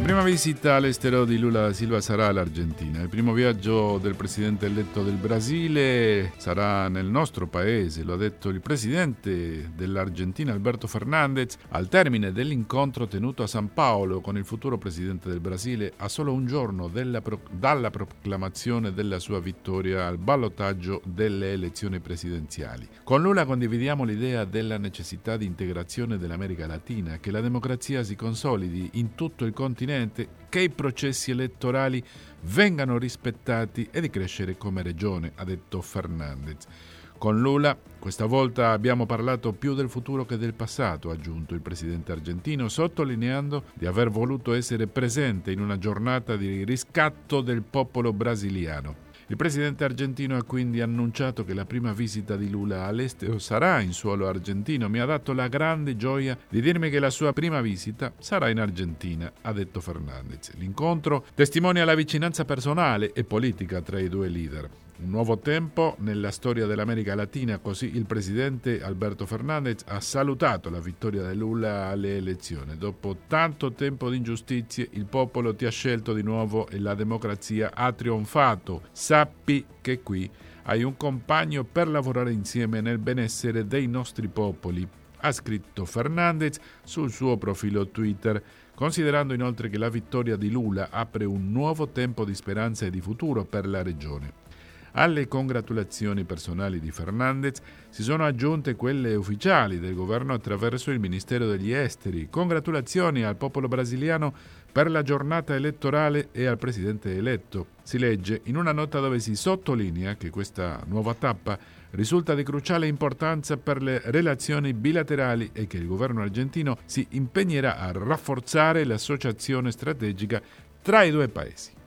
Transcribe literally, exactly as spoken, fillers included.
prima visita all'estero di Lula da Silva sarà all'Argentina. Il primo viaggio del presidente eletto del Brasile sarà nel nostro paese, lo ha detto il presidente dell'Argentina Alberto Fernández al termine dell'incontro tenuto a San Paolo con il futuro presidente del Brasile a solo un giorno della pro- dalla proclamazione della sua vittoria al ballottaggio delle elezioni presidenziali. Con Lula condividiamo l'idea della necessità di integrazione dell'America Latina, che la democrazia si consolidi in tutto il continente, che i processi elettorali vengano rispettati e di crescere come regione, ha detto Fernández. Con Lula questa volta abbiamo parlato più del futuro che del passato, ha aggiunto il presidente argentino, sottolineando di aver voluto essere presente in una giornata di riscatto del popolo brasiliano. Il presidente argentino ha quindi annunciato che la prima visita di Lula all'estero sarà in suolo argentino. Mi ha dato la grande gioia di dirmi che la sua prima visita sarà in Argentina, ha detto Fernández. L'incontro testimonia la vicinanza personale e politica tra i due leader. Un nuovo tempo nella storia dell'America Latina, così il presidente Alberto Fernández ha salutato la vittoria di Lula alle elezioni. Dopo tanto tempo di ingiustizie, il popolo ti ha scelto di nuovo e la democrazia ha trionfato. Sappi che qui hai un compagno per lavorare insieme nel benessere dei nostri popoli, ha scritto Fernández sul suo profilo Twitter, considerando inoltre che la vittoria di Lula apre un nuovo tempo di speranza e di futuro per la regione. Alle congratulazioni personali di Fernández si sono aggiunte quelle ufficiali del governo attraverso il Ministero degli Esteri. Congratulazioni al popolo brasiliano per la giornata elettorale e al presidente eletto. Si legge in una nota dove si sottolinea che questa nuova tappa risulta di cruciale importanza per le relazioni bilaterali e che il governo argentino si impegnerà a rafforzare l'associazione strategica tra i due paesi.